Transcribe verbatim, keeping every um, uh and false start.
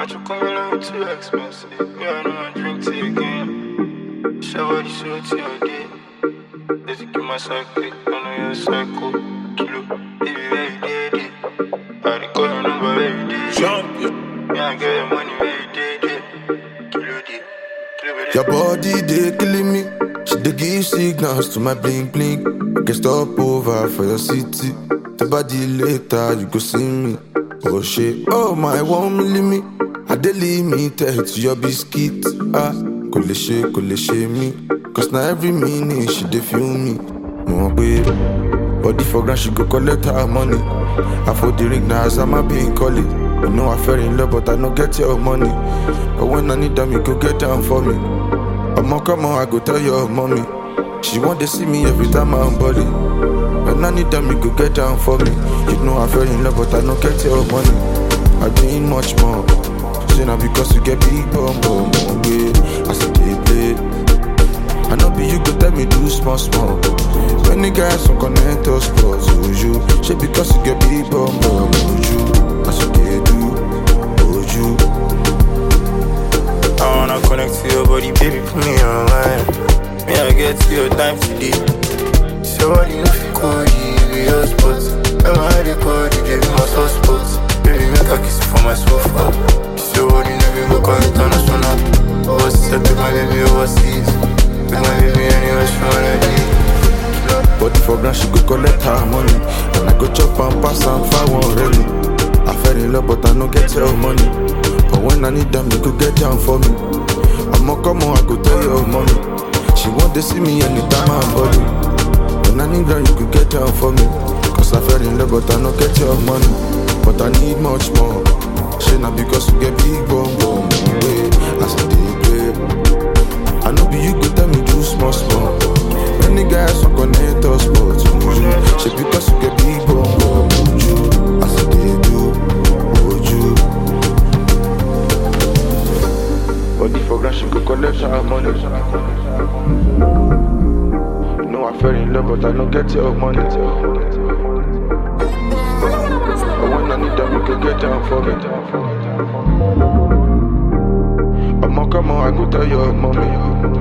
you come along too expensive. Yeah, I know I drink tea again. Shower the show to your day. Let's give my psychic. I know you're psycho. Kilo, baby, every day, day. I dey call your number every day. Champion. Yeah, I get your money every day, day. Kilo, day. Your body, they killing me. She dey give signals to my blink blink. I can stop over for your city. The body later, you go see me. Oh shit, oh my, won't me me. I dey limited to your biscuit. Ah, kole she, kole she me. Cause now every minute she dey feel me. More baby, body for grand she go collect her money. I for the ring now as I'm a being call it. I know I fell in love but I don't get your money. But when I need them you go get down for me. I'ma come on, I go tell your mommy. She want to see me every time I'm body. When I need them you go get down for me. You know I fell in love but I don't get your money. I doing much more. Say now because you get big bum bum bum yeah. I said they play. I know be you go tell me do small small. When the guys some connect us cause you. Say because you get big bum bum you. I said they do. Oh you. I wanna connect to your body, baby, put me online. Me, I get to your time today. So what you know if you call you, be your spot. Remember how they call you, gave me my soft spots. Baby, make a kiss for my sofa. So what you know, we go call international. Overseas, I took my baby overseas. Took my baby anywhere she wanna be. Body for grand, she go collect her money. And I go chop and pass and far one really. I fell in love but I don't get your money. But when I need them, you go get down for me. I'ma come on, I go tell your mommy. She want to see me anytime I'm body. When I need them, you go get down for me. Cause I fell in love but I don't get your money. But I need much more. She not because you get big bum bum yeah. I said they play. I know be you go tell me do small small. When the guys don't connect us but you. She because you get big bum bum you. I said they do. Oh you. Body for grand, she go collect her money. You know I fell in love, but I don't get your money. But when I need them, you can get down for me. I'ma come on, I go tell your mommy.